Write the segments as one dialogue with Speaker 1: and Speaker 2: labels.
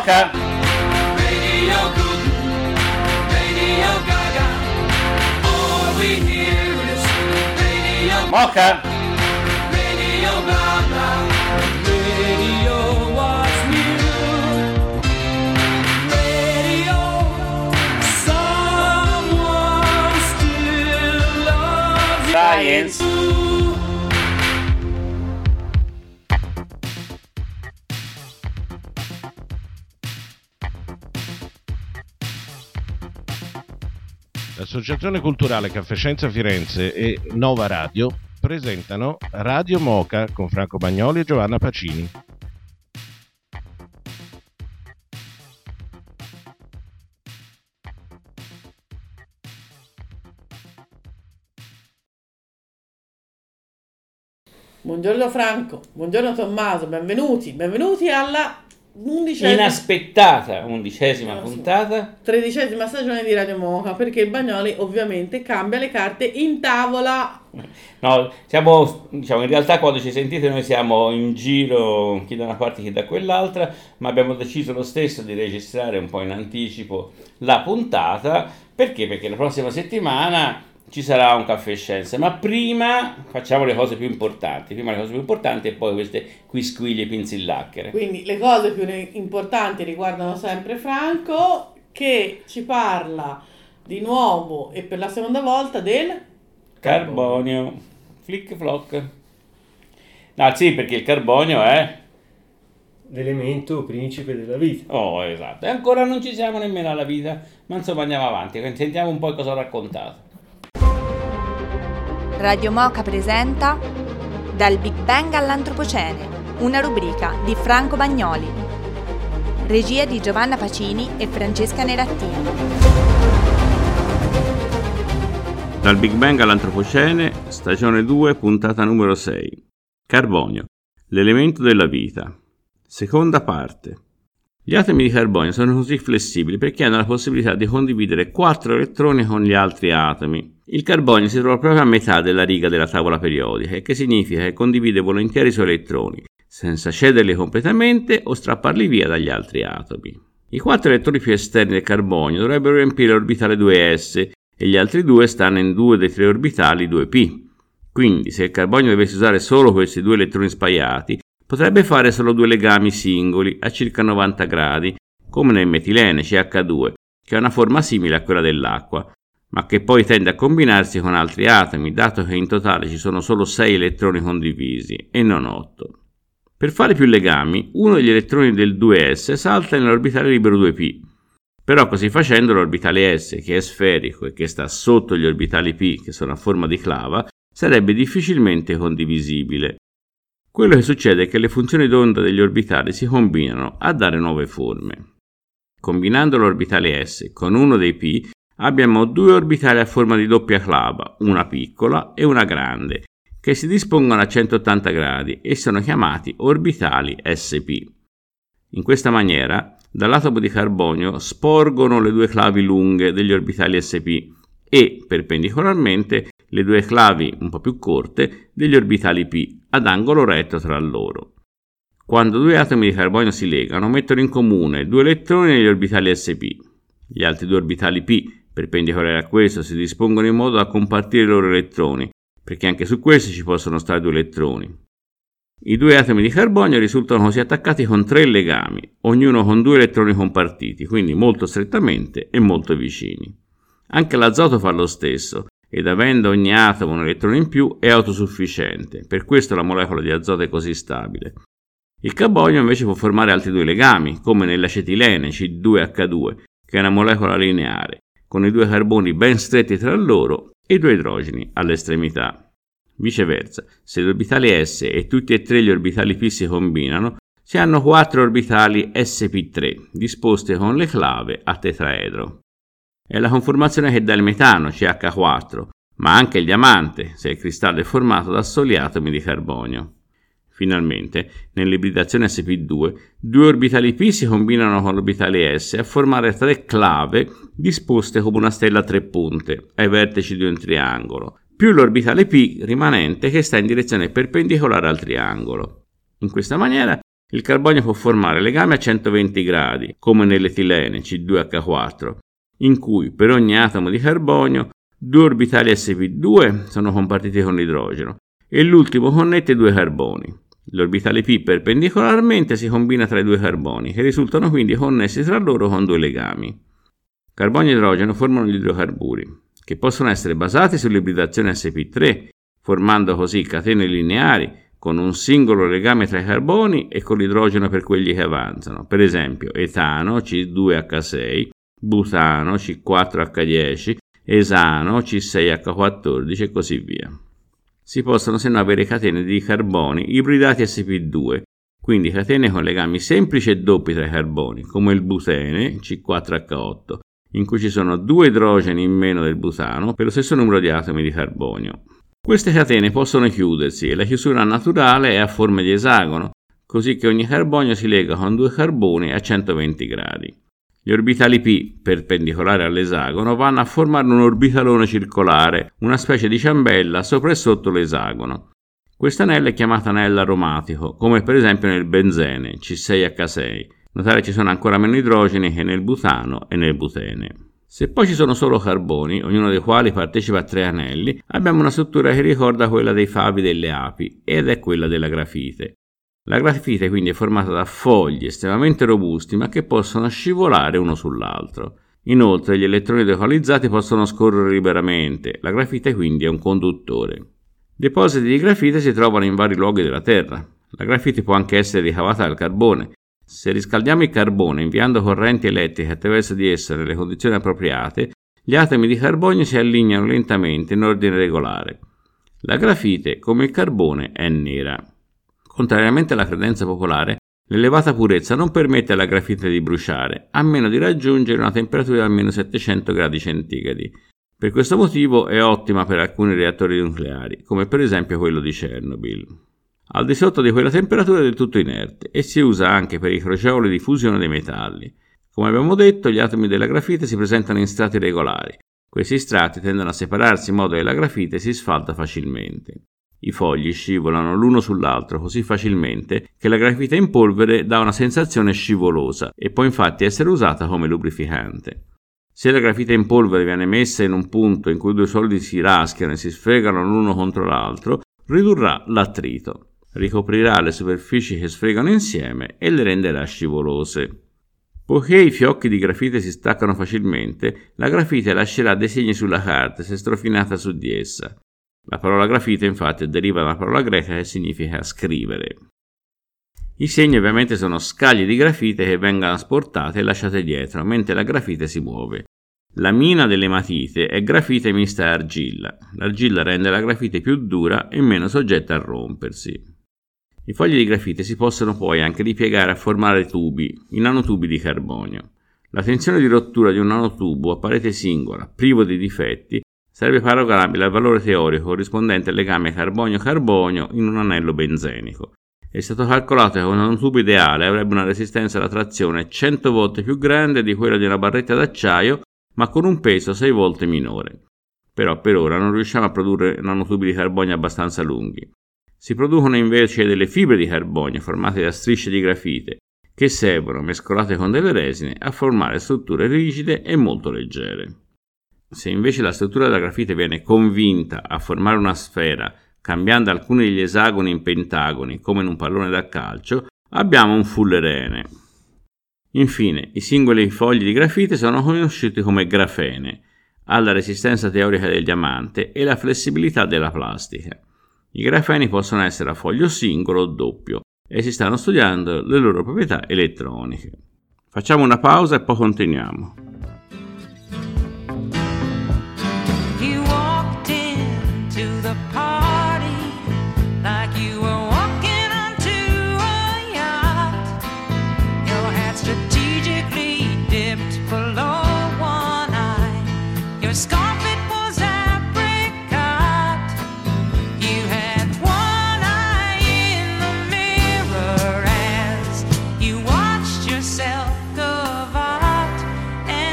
Speaker 1: Mocha.
Speaker 2: Radio Guten, Radio Gaga. All we hear is Radio
Speaker 1: Mocha.
Speaker 2: Radio blah blah. Radio what's new. Radio, someone still loves
Speaker 1: Science.
Speaker 2: you.
Speaker 3: L'Associazione Culturale Caffè Scienza Firenze e Nova Radio presentano Radio Mocha con Franco Bagnoli e Giovanna Pacini.
Speaker 4: Buongiorno Franco, buongiorno Tommaso, benvenuti alla
Speaker 1: Inaspettata 11ª puntata.
Speaker 4: 13ª stagione di Radio Mocha, perché Bagnoli ovviamente cambia le carte in tavola.
Speaker 1: No, siamo, diciamo, in realtà quando ci sentite noi siamo in giro, chi da una parte chi da quell'altra, ma abbiamo deciso lo stesso di registrare un po' in anticipo la puntata. Perché? Perché la prossima settimana ci sarà un Caffè Scienze, ma prima facciamo le cose più importanti. Prima le cose più importanti e poi queste quisquiglie pinzillacchere.
Speaker 4: Quindi le cose più importanti riguardano sempre Franco, che ci parla di nuovo e per la seconda volta del
Speaker 1: Carbonio. Flick flock. No, sì, perché il carbonio è
Speaker 5: l'elemento principe della vita.
Speaker 1: Oh, esatto. E ancora non ci siamo nemmeno alla vita, ma insomma andiamo avanti, sentiamo un po' cosa ho raccontato.
Speaker 6: Radio Mocha presenta Dal Big Bang all'Antropocene, una rubrica di Franco Bagnoli. Regia di Giovanna Pacini e Francesca Nerattini.
Speaker 1: Dal Big Bang all'Antropocene, stagione 2, puntata numero 6. Carbonio, l'elemento della vita. Seconda parte. Gli atomi di carbonio sono così flessibili perché hanno la possibilità di condividere 4 elettroni con gli altri atomi. Il carbonio si trova proprio a metà della riga della tavola periodica, il che significa che condivide volentieri i suoi elettroni, senza cederli completamente o strapparli via dagli altri atomi. I 4 elettroni più esterni del carbonio dovrebbero riempire l'orbitale 2s e gli altri 2 stanno in 2 dei 3 orbitali 2p. Quindi, se il carbonio dovesse usare solo questi 2 elettroni spaiati, potrebbe fare solo 2 legami singoli a circa 90 gradi, come nel metilene CH2, che ha una forma simile a quella dell'acqua, ma che poi tende a combinarsi con altri atomi, dato che in totale ci sono solo 6 elettroni condivisi e non 8. Per fare più legami, uno degli elettroni del 2s salta nell'orbitale libero 2p, però così facendo l'orbitale s, che è sferico e che sta sotto gli orbitali p, che sono a forma di clava, sarebbe difficilmente condivisibile. Quello che succede è che le funzioni d'onda degli orbitali si combinano a dare nuove forme. Combinando l'orbitale s con uno dei p, abbiamo 2 orbitali a forma di doppia clava, una piccola e una grande, che si dispongono a 180 gradi e sono chiamati orbitali sp. In questa maniera, dall'atomo di carbonio sporgono le 2 clavi lunghe degli orbitali sp e, perpendicolarmente, le 2 clavi un po' più corte degli orbitali p ad angolo retto tra loro. Quando 2 atomi di carbonio si legano, mettono in comune 2 elettroni negli orbitali sp. Gli altri 2 orbitali p, perpendicolari a questo, si dispongono in modo da compartire i loro elettroni, perché anche su questi ci possono stare 2 elettroni. I 2 atomi di carbonio risultano così attaccati con 3 legami, ognuno con 2 elettroni compartiti, quindi molto strettamente e molto vicini. Anche l'azoto fa lo stesso, ed avendo ogni atomo un elettrone in più è autosufficiente, per questo la molecola di azoto è così stabile. Il carbonio invece può formare altri 2 legami, come nell'acetilene C2H2, che è una molecola lineare, con i 2 carboni ben stretti tra loro e 2 idrogeni all'estremità. Viceversa, se l'orbitale s e tutti e 3 gli orbitali p si combinano, si hanno 4 orbitali sp3, disposte con le clave a tetraedro. È la conformazione che dà il metano, CH4, ma anche il diamante, se il cristallo è formato da soli atomi di carbonio. Finalmente, nell'ibridazione sp2, 2 orbitali p si combinano con l'orbitale s a formare 3 clave disposte come una stella a 3 punte, ai vertici di un triangolo, più l'orbitale p rimanente che sta in direzione perpendicolare al triangolo. In questa maniera Il carbonio può formare legami a 120 gradi, come nell'etilene C2H4, in cui per ogni atomo di carbonio 2 orbitali sp2 sono compartiti con l'idrogeno e l'ultimo connette 2 carboni. L'orbitale p perpendicolarmente si combina tra i 2 carboni, che risultano quindi connessi tra loro con 2 legami. Carbonio e idrogeno formano gli idrocarburi, che possono essere basati sull'ibridazione sp3, formando così catene lineari con un singolo legame tra i carboni e con l'idrogeno per quelli che avanzano, per esempio etano C2H6, butano C4H10, esano C6H14 e così via. Si possono se no avere catene di carboni ibridati sp2, quindi catene con legami semplici e doppi tra i carboni, come il butene C4H8, in cui ci sono 2 idrogeni in meno del butano per lo stesso numero di atomi di carbonio. Queste catene possono chiudersi e la chiusura naturale è a forma di esagono, così che ogni carbonio si lega con 2 carboni a 120 gradi. Gli orbitali p, perpendicolari all'esagono, vanno a formare un orbitalone circolare, una specie di ciambella sopra e sotto l'esagono. Questa anella è chiamata anello aromatico, come per esempio nel benzene, C6H6. Notare ci sono ancora meno idrogeni che nel butano e nel butene. Se poi ci sono solo carboni, ognuno dei quali partecipa a 3 anelli, abbiamo una struttura che ricorda quella dei favi delle api, ed è quella della grafite. La grafite quindi è formata da fogli estremamente robusti, ma che possono scivolare uno sull'altro. Inoltre gli elettroni delocalizzati possono scorrere liberamente, la grafite quindi è un conduttore. Depositi di grafite si trovano in vari luoghi della Terra. La grafite può anche essere ricavata dal carbone. Se riscaldiamo il carbone inviando correnti elettriche attraverso di esso nelle condizioni appropriate, gli atomi di carbonio si allineano lentamente in ordine regolare. La grafite, come il carbone, è nera. Contrariamente alla credenza popolare, l'elevata purezza non permette alla grafite di bruciare, a meno di raggiungere una temperatura di almeno 700 gradi centigradi. Per questo motivo è ottima per alcuni reattori nucleari, come per esempio quello di Chernobyl. Al di sotto di quella temperatura è del tutto inerte e si usa anche per i crocioli di fusione dei metalli. Come abbiamo detto, gli atomi della grafite si presentano in strati regolari. Questi strati tendono a separarsi in modo che la grafite si sfalda facilmente. I fogli scivolano l'uno sull'altro così facilmente che la grafite in polvere dà una sensazione scivolosa e può infatti essere usata come lubrificante. Se la grafite in polvere viene messa in un punto in cui 2 solidi si raschiano e si sfregano l'uno contro l'altro, ridurrà l'attrito. Ricoprirà le superfici che sfregano insieme e le renderà scivolose. Poiché i fiocchi di grafite si staccano facilmente, la grafite lascerà dei segni sulla carta se strofinata su di essa. La parola grafite infatti deriva da una parola greca che significa scrivere. I segni ovviamente sono scaglie di grafite che vengono asportate e lasciate dietro mentre la grafite si muove. La mina delle matite è grafite mista a argilla. L'argilla rende la grafite più dura e meno soggetta a rompersi. I fogli di grafite si possono poi anche ripiegare a formare tubi, i nanotubi di carbonio. La tensione di rottura di un nanotubo a parete singola, privo di difetti, sarebbe paragonabile al valore teorico corrispondente al legame carbonio-carbonio in un anello benzenico. È stato calcolato che un nanotubo ideale avrebbe una resistenza alla trazione 100 volte più grande di quella di una barretta d'acciaio, ma con un peso 6 volte minore. Però per ora non riusciamo a produrre nanotubi di carbonio abbastanza lunghi. Si producono invece delle fibre di carbonio formate da strisce di grafite che servono, mescolate con delle resine, a formare strutture rigide e molto leggere. Se invece la struttura della grafite viene convinta a formare una sfera, cambiando alcuni degli esagoni in pentagoni, come in un pallone da calcio, abbiamo un fullerene. Infine, i singoli fogli di grafite sono conosciuti come grafene, alla resistenza teorica del diamante e la flessibilità della plastica. I grafeni possono essere a foglio singolo o doppio e si stanno studiando le loro proprietà elettroniche. Facciamo una pausa e poi continuiamo.
Speaker 2: You walked into the party like you were walking onto a yacht. Your hat strategically dipped below one eye. Your scarf it was apricot. You had one eye in the mirror as you watched yourself go out.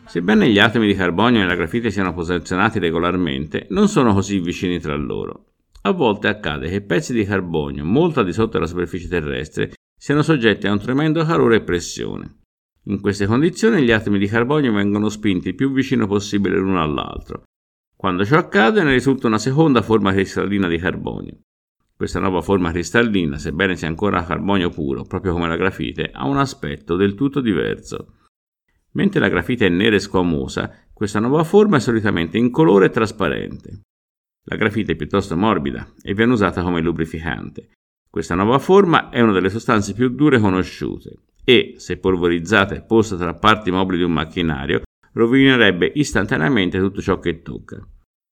Speaker 1: Sebbene gli atomi di carbonio nella grafite siano posizionati regolarmente, non sono così vicini tra loro. A volte accade che pezzi di carbonio molto al di sotto della superficie terrestre siano soggetti a un tremendo calore e pressione. In queste condizioni gli atomi di carbonio vengono spinti il più vicino possibile l'uno all'altro. Quando ciò accade ne risulta una seconda forma cristallina di carbonio. Questa nuova forma cristallina, sebbene sia ancora carbonio puro, proprio come la grafite, ha un aspetto del tutto diverso. Mentre la grafite è nera e squamosa, questa nuova forma è solitamente incolore e trasparente. La grafite è piuttosto morbida e viene usata come lubrificante. Questa nuova forma è una delle sostanze più dure conosciute e, se polverizzata e posta tra parti mobili di un macchinario, rovinerebbe istantaneamente tutto ciò che tocca.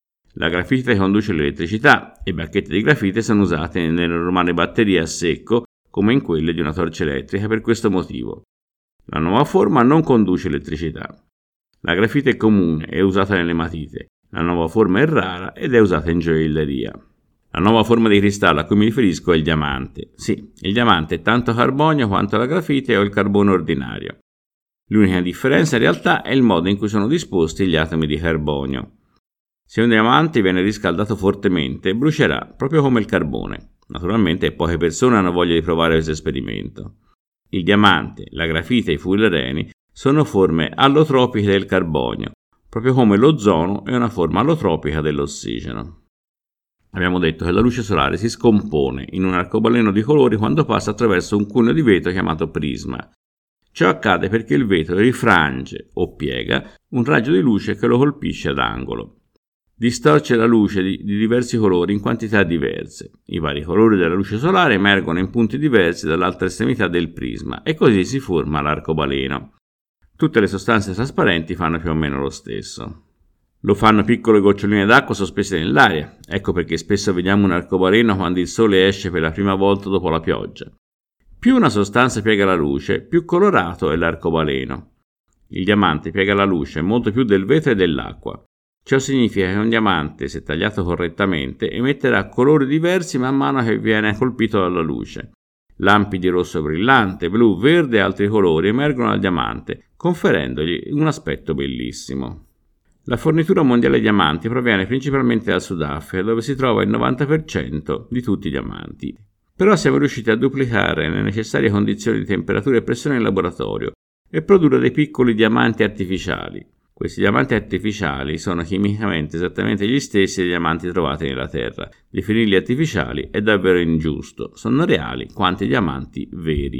Speaker 1: La grafite conduce l'elettricità e bacchette di grafite sono usate nelle normali batterie a secco come in quelle di una torcia elettrica per questo motivo. La nuova forma non conduce elettricità. La grafite è comune e usata nelle matite. La nuova forma è rara ed è usata in gioielleria. La nuova forma di cristallo a cui mi riferisco è il diamante. Sì, il diamante è tanto carbonio quanto la grafite o il carbone ordinario. L'unica differenza in realtà è il modo in cui sono disposti gli atomi di carbonio. Se un diamante viene riscaldato fortemente, brucerà, proprio come il carbone. Naturalmente poche persone hanno voglia di provare questo esperimento. Il diamante, la grafite e i fullereni sono forme allotropiche del carbonio, proprio come l'ozono è una forma allotropica dell'ossigeno. Abbiamo detto che la luce solare si scompone in un arcobaleno di colori quando passa attraverso un cuneo di vetro chiamato prisma. Ciò accade perché il vetro rifrange o piega un raggio di luce che lo colpisce ad angolo. Distorce la luce di diversi colori in quantità diverse. I vari colori della luce solare emergono in punti diversi dall'altra estremità del prisma e così si forma l'arcobaleno. Tutte le sostanze trasparenti fanno più o meno lo stesso. Lo fanno piccole goccioline d'acqua sospese nell'aria, ecco perché spesso vediamo un arcobaleno quando il sole esce per la prima volta dopo la pioggia. Più una sostanza piega la luce, più colorato è l'arcobaleno. Il diamante piega la luce molto più del vetro e dell'acqua. Ciò significa che un diamante, se tagliato correttamente, emetterà colori diversi man mano che viene colpito dalla luce. Lampi di rosso brillante, blu, verde e altri colori emergono dal diamante, conferendogli un aspetto bellissimo. La fornitura mondiale di diamanti proviene principalmente dal Sudafrica, dove si trova il 90% di tutti i diamanti. Però siamo riusciti a duplicare le necessarie condizioni di temperatura e pressione in laboratorio e produrre dei piccoli diamanti artificiali. Questi diamanti artificiali sono chimicamente esattamente gli stessi dei diamanti trovati nella Terra. Definirli artificiali è davvero ingiusto, sono reali quanto i diamanti veri.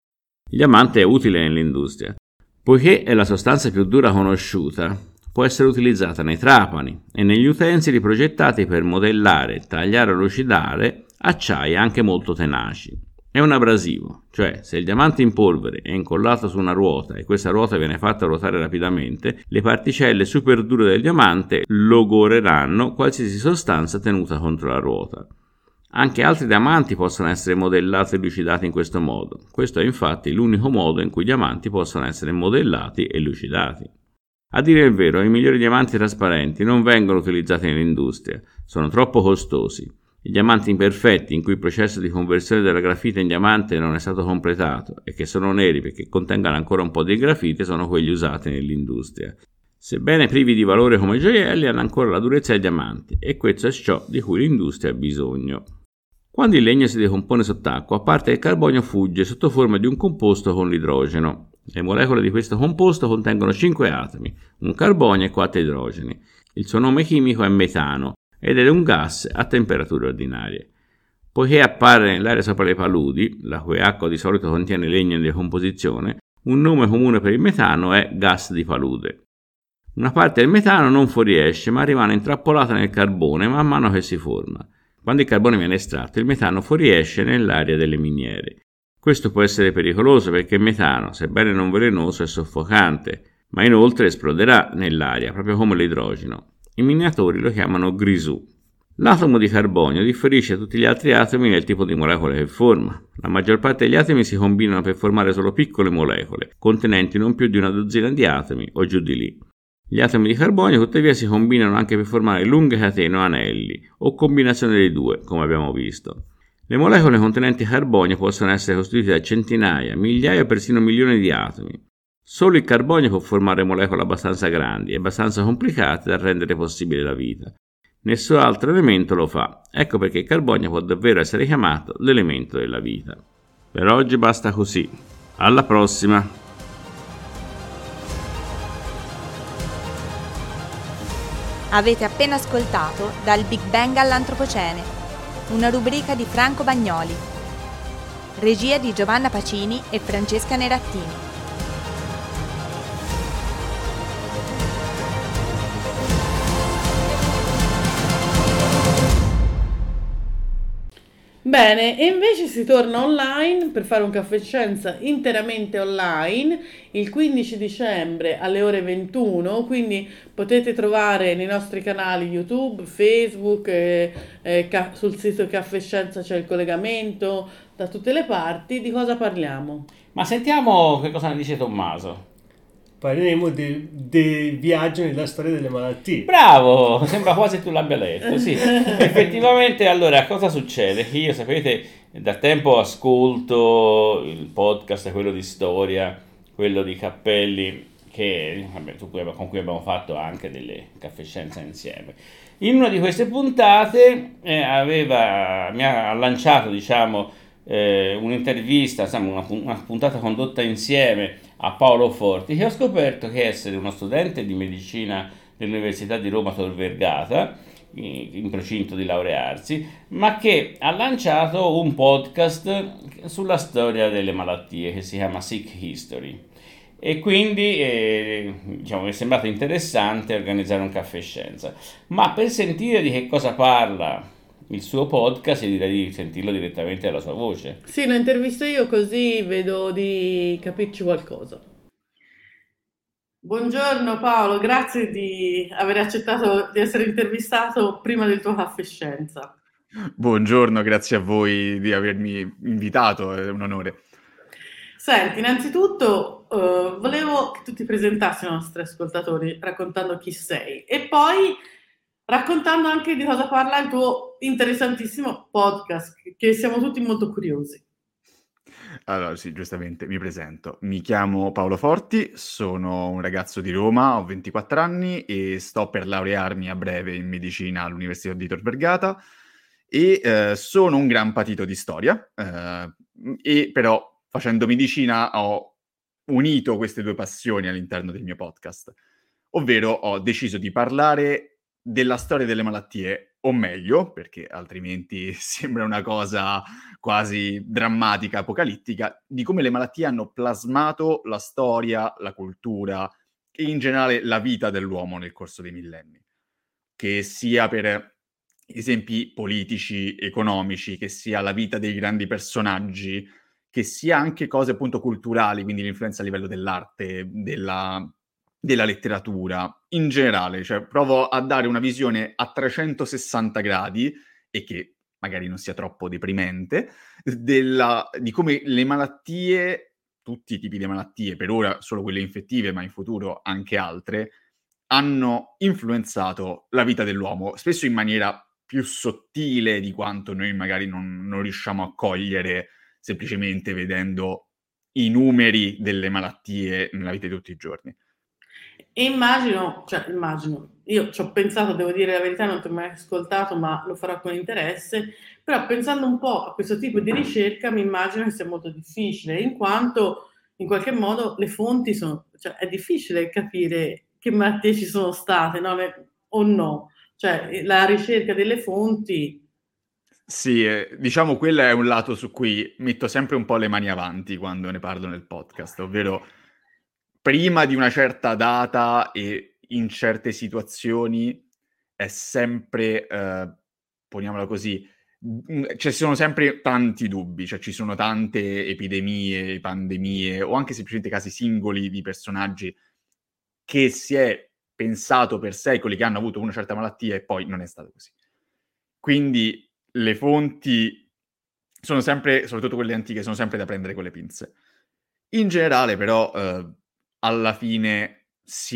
Speaker 1: Il diamante è utile nell'industria. Poiché è la sostanza più dura conosciuta, può essere utilizzata nei trapani e negli utensili progettati per modellare, tagliare o lucidare acciai anche molto tenaci. È un abrasivo, cioè se il diamante in polvere è incollato su una ruota e questa ruota viene fatta ruotare rapidamente, le particelle super dure del diamante logoreranno qualsiasi sostanza tenuta contro la ruota. Anche altri diamanti possono essere modellati e lucidati in questo modo. Questo è infatti l'unico modo in cui i diamanti possono essere modellati e lucidati. A dire il vero, i migliori diamanti trasparenti non vengono utilizzati nell'industria, sono troppo costosi. I diamanti imperfetti, in cui il processo di conversione della grafite in diamante non è stato completato e che sono neri perché contengono ancora un po' di grafite, sono quelli usati nell'industria. Sebbene privi di valore come gioielli, hanno ancora la durezza del diamante e questo è ciò di cui l'industria ha bisogno. Quando il legno si decompone sott'acqua, parte del carbonio fugge sotto forma di un composto con l'idrogeno. Le molecole di questo composto contengono 5 atomi, un carbonio e 4 idrogeni. Il suo nome chimico è metano ed è un gas a temperature ordinarie. Poiché appare nell'aria sopra le paludi, la cui acqua di solito contiene legno in decomposizione, un nome comune per il metano è gas di palude. Una parte del metano non fuoriesce ma rimane intrappolata nel carbone man mano che si forma. Quando il carbone viene estratto, il metano fuoriesce nell'aria delle miniere. Questo può essere pericoloso perché il metano, sebbene non velenoso, è soffocante, ma inoltre esploderà nell'aria, proprio come l'idrogeno. I minatori lo chiamano grisù. L'atomo di carbonio differisce da tutti gli altri atomi nel tipo di molecole che forma. La maggior parte degli atomi si combinano per formare solo piccole molecole, contenenti non più di una dozzina di atomi o giù di lì. Gli atomi di carbonio tuttavia si combinano anche per formare lunghe catene o anelli, o combinazioni dei due, come abbiamo visto. Le molecole contenenti carbonio possono essere costituite da centinaia, migliaia o persino milioni di atomi. Solo il carbonio può formare molecole abbastanza grandi e abbastanza complicate da rendere possibile la vita. Nessun altro elemento lo fa. Ecco perché il carbonio può davvero essere chiamato l'elemento della vita. Per oggi basta così. Alla prossima!
Speaker 6: Avete appena ascoltato Dal Big Bang all'Antropocene, una rubrica di Franco Bagnoli. Regia di Giovanna Pacini e Francesca Nerattini.
Speaker 4: Bene, e invece si torna online per fare un caffè scienza interamente online il 15 dicembre alle ore 21, quindi potete trovare nei nostri canali YouTube, Facebook, sul sito Caffè Scienza c'è il collegamento da tutte le parti. Di cosa parliamo?
Speaker 1: Ma sentiamo che cosa ne dice Tommaso.
Speaker 5: Parleremo del viaggio nella storia delle malattie.
Speaker 1: Bravo, sembra quasi tu l'abbia letto, sì. Effettivamente, allora, cosa succede? Io, sapete, da tempo ascolto il podcast, quello di storia, quello di Cappelli, con cui abbiamo fatto anche delle caffescenze insieme. In una di queste puntate mi ha lanciato, diciamo, un'intervista, insomma, una puntata condotta insieme a Paolo Forti, che ho scoperto che essere uno studente di medicina dell'Università di Roma Tor Vergata, in procinto di laurearsi, ma che ha lanciato un podcast sulla storia delle malattie che si chiama Sick History. E quindi diciamo, mi è sembrato interessante organizzare un caffè scienza. Ma per sentire di che cosa parla il suo podcast, io direi di sentirlo direttamente dalla sua voce.
Speaker 4: Sì, lo intervisto io così vedo di capirci qualcosa. Buongiorno Paolo, grazie di aver accettato di essere intervistato prima del tuo caffè scienza.
Speaker 7: Buongiorno, grazie a voi di avermi invitato, è un onore.
Speaker 4: Senti, innanzitutto volevo che tu ti presentassi ai nostri ascoltatori raccontando chi sei e poi raccontando anche di cosa parla il tuo interessantissimo podcast, che siamo tutti molto curiosi.
Speaker 7: Allora, sì, giustamente, mi presento. Mi chiamo Paolo Forti, sono un ragazzo di Roma, ho 24 anni e sto per laurearmi a breve in medicina all'Università di Tor Vergata e sono un gran patito di storia e però facendo medicina ho unito queste due passioni all'interno del mio podcast, ovvero ho deciso di parlare della storia delle malattie, o meglio, perché altrimenti sembra una cosa quasi drammatica, apocalittica, di come le malattie hanno plasmato la storia, la cultura e in generale la vita dell'uomo nel corso dei millenni. Che sia per esempi politici, economici, che sia la vita dei grandi personaggi, che sia anche cose appunto culturali, quindi l'influenza a livello dell'arte, della letteratura, in generale, cioè provo a dare una visione a 360 gradi e che magari non sia troppo deprimente, di come le malattie, tutti i tipi di malattie, per ora solo quelle infettive, ma in futuro anche altre, hanno influenzato la vita dell'uomo, spesso in maniera più sottile di quanto noi magari non riusciamo a cogliere semplicemente vedendo i numeri delle malattie nella vita di tutti i giorni.
Speaker 4: E immagino, io ci ho pensato, devo dire la verità, non ti ho mai ascoltato, ma lo farò con interesse, però pensando un po' a questo tipo di ricerca mi immagino che sia molto difficile, in quanto in qualche modo le fonti sono, cioè è difficile capire che malattie ci sono state, no? O no, cioè la ricerca delle fonti.
Speaker 7: Sì, diciamo quello è un lato su cui metto sempre un po' le mani avanti quando ne parlo nel podcast, ovvero prima di una certa data e in certe situazioni è sempre, poniamola così, ci sono sempre tanti dubbi, cioè ci sono tante epidemie, pandemie o anche semplicemente casi singoli di personaggi che si è pensato per secoli che hanno avuto una certa malattia e poi non è stato così. Quindi le fonti sono sempre, soprattutto quelle antiche, sono sempre da prendere con le pinze. In generale, però, alla fine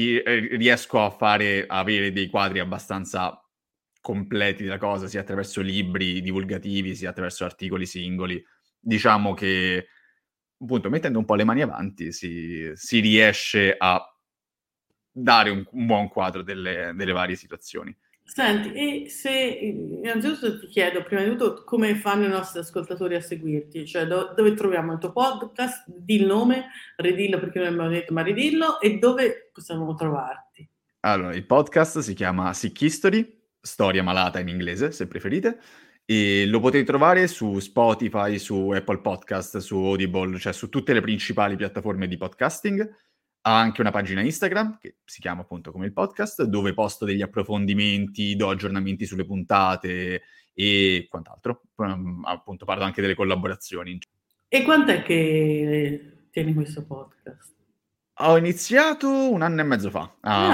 Speaker 7: riesco a avere dei quadri abbastanza completi della cosa, sia attraverso libri divulgativi, sia attraverso articoli singoli. Diciamo che appunto, mettendo un po' le mani avanti si riesce a dare un buon quadro delle varie situazioni.
Speaker 4: Senti, e se innanzitutto ti chiedo, prima di tutto, come fanno i nostri ascoltatori a seguirti? Cioè, dove troviamo il tuo podcast? Di il nome, ridillo perché non abbiamo detto, ma ridillo, e dove possiamo trovarti?
Speaker 7: Allora, il podcast si chiama Sick History, storia malata in inglese, se preferite, e lo potete trovare su Spotify, su Apple Podcast, su Audible, cioè su tutte le principali piattaforme di podcasting. Ha anche una pagina Instagram, che si chiama appunto come il podcast, dove posto degli approfondimenti, do aggiornamenti sulle puntate e quant'altro. Appunto parlo anche delle collaborazioni.
Speaker 4: E quant'è che tieni questo podcast?
Speaker 7: Ho iniziato 1 anno e mezzo fa,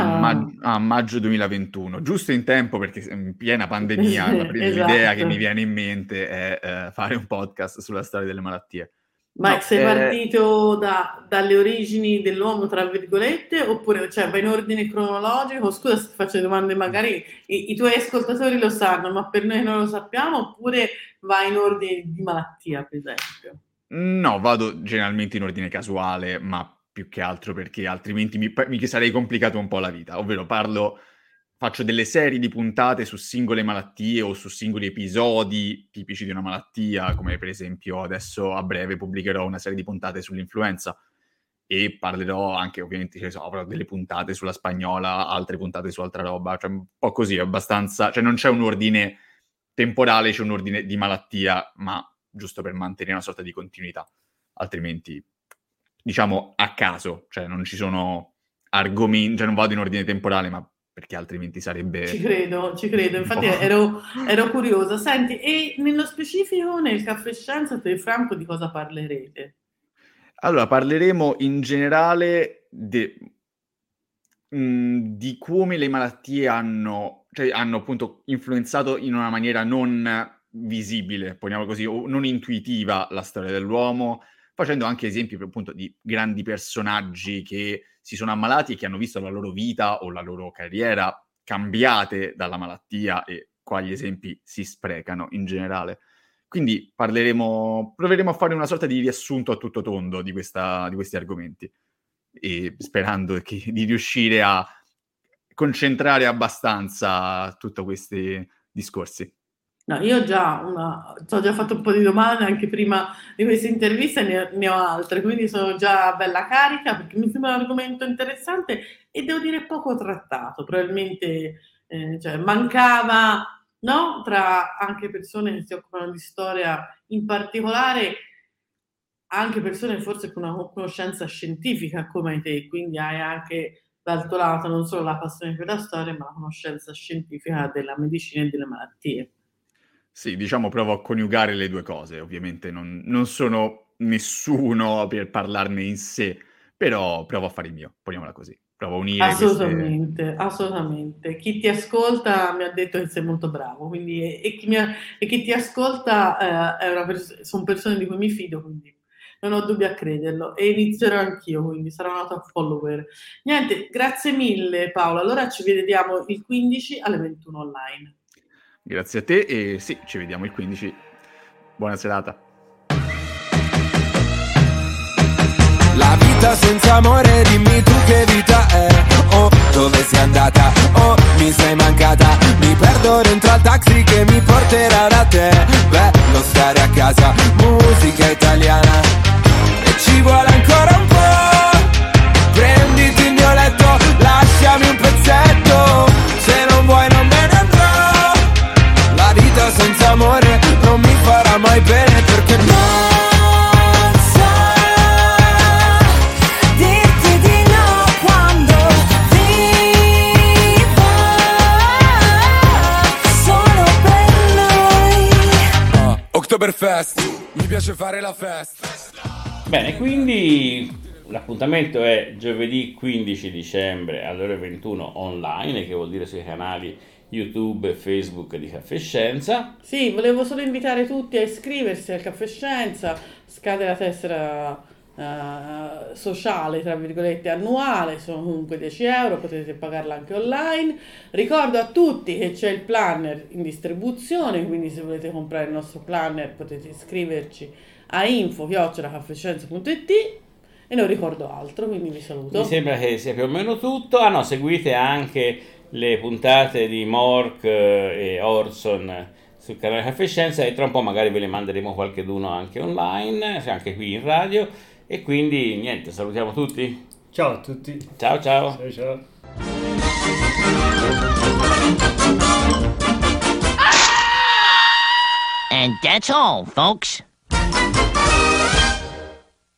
Speaker 7: a maggio 2021, giusto in tempo perché in piena pandemia l'idea che mi viene in mente è fare un podcast sulla storia delle malattie.
Speaker 4: Ma
Speaker 7: No,
Speaker 4: sei partito dalle origini dell'uomo, tra virgolette, oppure cioè, vai in ordine cronologico? Scusa se ti faccio domande, magari i tuoi ascoltatori lo sanno, ma per noi non lo sappiamo, oppure vai in ordine di malattia, per esempio?
Speaker 7: No, vado generalmente in ordine casuale, ma più che altro perché altrimenti mi sarei complicato un po' la vita, ovvero faccio delle serie di puntate su singole malattie o su singoli episodi tipici di una malattia, come per esempio adesso a breve pubblicherò una serie di puntate sull'influenza e parlerò anche, ovviamente, avrò delle puntate sulla spagnola, altre puntate su altra roba, cioè un po' così, abbastanza, cioè non c'è un ordine temporale, c'è un ordine di malattia, ma giusto per mantenere una sorta di continuità, altrimenti diciamo a caso, cioè non ci sono argomenti, cioè non vado in ordine temporale, ma perché altrimenti sarebbe...
Speaker 4: Ci credo, infatti ero curiosa. Senti, e nello specifico nel Caffè Scienza te e Franco di cosa parlerete?
Speaker 7: Allora, parleremo in generale di come le malattie hanno appunto influenzato in una maniera non visibile, poniamo così, o non intuitiva la storia dell'uomo, facendo anche esempi appunto di grandi personaggi che si sono ammalati e che hanno visto la loro vita o la loro carriera cambiate dalla malattia e quali esempi si sprecano in generale. Quindi proveremo a fare una sorta di riassunto a tutto tondo di questi argomenti e sperando di riuscire a concentrare abbastanza tutti questi discorsi.
Speaker 4: No, io ti ho già fatto un po' di domande anche prima di questa intervista, ne ho altre, quindi sono già bella carica perché mi sembra un argomento interessante e devo dire poco trattato, probabilmente cioè, mancava, no? Tra anche persone che si occupano di storia in particolare, anche persone forse con una conoscenza scientifica come te, quindi hai anche dall'altro lato non solo la passione per la storia, ma la conoscenza scientifica della medicina e delle malattie.
Speaker 7: Sì, diciamo provo a coniugare le due cose, ovviamente non sono nessuno per parlarne in sé, però provo a fare il mio, poniamola così, provo a unire
Speaker 4: Assolutamente. Chi ti ascolta mi ha detto che sei molto bravo, quindi, e chi ti ascolta sono persone di cui mi fido, quindi non ho dubbi a crederlo e inizierò anch'io, quindi sarò una top follower. Niente, grazie mille Paolo, allora ci vediamo il 15 alle 21 online.
Speaker 7: Grazie a te e sì, ci vediamo il 15. Buona serata.
Speaker 8: La vita senza amore, dimmi tu che vita è. Oh, dove sei andata? Oh, mi sei mancata. Mi perdo dentro al taxi che mi porterà da te. Bello stare a casa, musica italiana. E ci vuole ancora un po'. Prenditi il mio letto, lasciami un pezzetto. Se non vuoi non me ne andrò. La vita senza amore non mi farà mai bene perché non so dirti di no quando vivo solo per noi. Oktoberfest, mi piace fare la festa.
Speaker 1: Bene, quindi l'appuntamento è giovedì 15 dicembre alle ore 21 online, che vuol dire sui canali YouTube e Facebook di Caffè Scienza.
Speaker 4: Sì, volevo solo invitare tutti a iscriversi al Caffè Scienza, scade la tessera sociale, tra virgolette, annuale, sono comunque 10 euro, potete pagarla anche online. Ricordo a tutti che c'è il planner in distribuzione, quindi se volete comprare il nostro planner potete iscriverci a info@caffescienza.it e non ricordo altro, quindi vi saluto.
Speaker 1: Mi sembra che sia più o meno tutto. Ah no, seguite anche le puntate di Mork e Orson sul canale Caffescienza e tra un po' magari ve le manderemo qualcheduno anche online, anche qui in radio. E quindi niente, salutiamo tutti.
Speaker 5: Ciao a tutti.
Speaker 1: Ciao ciao.
Speaker 5: Ciao ciao.
Speaker 9: And that's all, folks.